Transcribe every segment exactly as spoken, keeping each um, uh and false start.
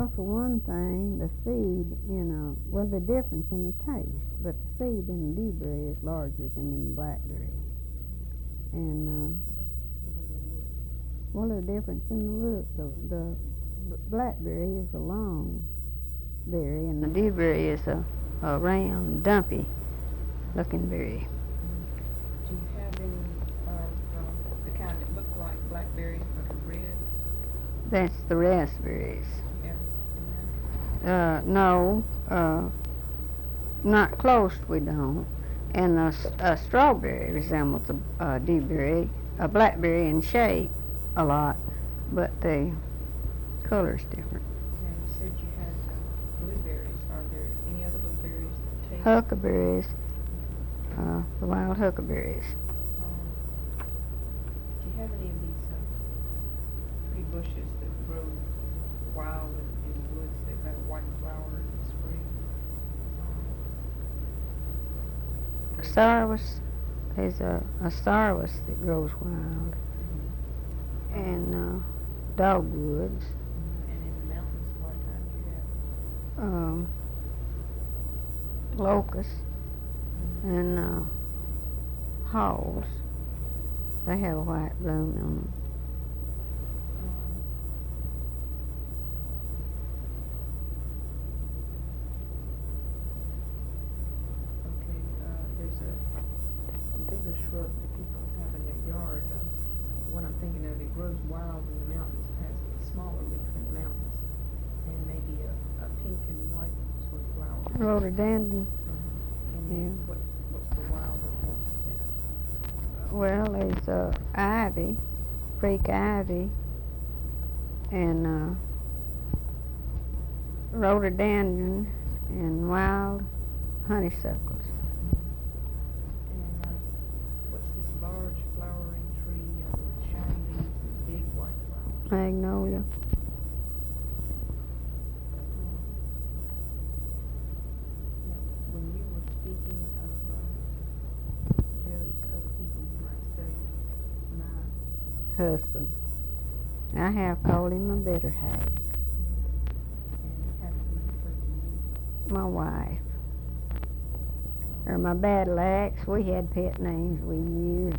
Well, for one thing, the seed, you know, well, the difference in the taste, but the seed in the dewberry is larger than in the blackberry. And, uh, well, the difference in the look, the, the blackberry is a long berry, and the dewberry is a, a round, dumpy looking berry. Do you have any of uh, the kind that look like blackberries but are red? That's the raspberries. You have any? Uh, no, uh, not close we don't. And a, a strawberry resembles a, a dewberry, a blackberry in shape a lot, but the color's different. Now you said you had uh, blueberries. Are there any other blueberries that taste? Huckleberries, uh, the wild huckleberries. Um, do you have any of these uh, pretty bushes that grow wild in, in the woods? They've got a white flower in the spring. Um, Starwast, there's a, a starwast that grows wild, mm-hmm. and uh, dogwoods. And in the mountains, a lot of times you have Um, locusts and uh, haws. They have a white bloom on them. um, okay, uh, there's a, a bigger shrub that people have in their yard. Uh, what I'm thinking of, it grows wild in the mountains. It has a smaller leaf in the mountains, and maybe a, a pink and white sort of flower. Rhododendron. Uh-huh. And Yeah. what what's the wilder form of that? Well, there's uh, ivy, creek ivy, and uh, rhododendron, and wild honeysuckles. And uh, what's this large flowering tree uh, with shiny leaves and big white flowers? Magnolia. Um, now, when you were speaking of uh, Joe's other people, you might say, my, Husband. I have called him a better half. and how did we refer to you? My wife. Or Um, my battle axe. We had pet names we used.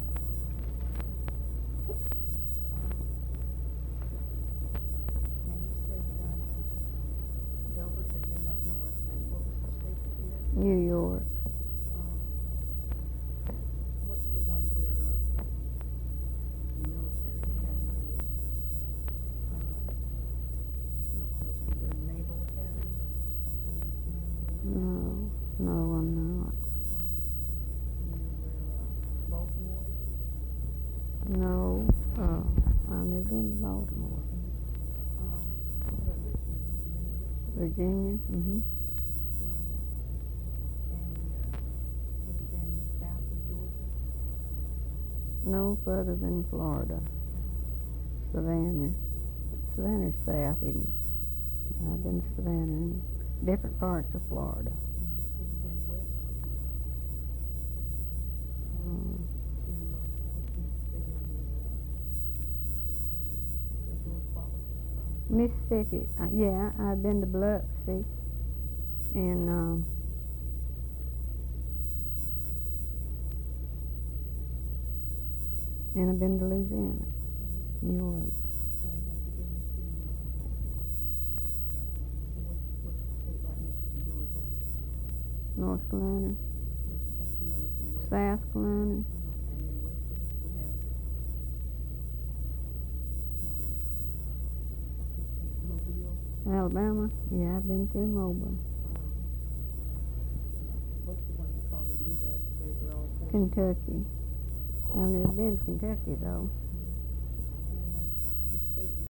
Now you said that Delbert had been up north, and what was the state that you had? New York. Um, what's the one where uh, the military academy is? Um, not military, the naval academy? Um, No, no, I'm not. um, you know where uh, Baltimore is? No, uh, I've never been to Baltimore. Um, what about Richmond? Have you been to Richmond? Virginia? Mm-hmm. Um, and uh, have you been south of Georgia? No further than Florida. Savannah. Savannah's south, isn't it? I've been to Savannah and different parts of Florida. Have you been west? Um, To, uh, what's Mississippi, where, uh, where George Wallace is from? Mississippi. Uh, yeah, I've been to Biloxi and um, and I've been to Louisiana, New Orleans. And have you been to, uh, what's, what's the state right next to Georgia? North Carolina, That's, that's north and west. South Carolina, Uh-huh. And then west of us we have, um, I think it's Mobile. Alabama. Yeah, I've been through Mobile. Um, what's the one they call the bluegrass state where all horses? Kentucky. I've never been to Kentucky though.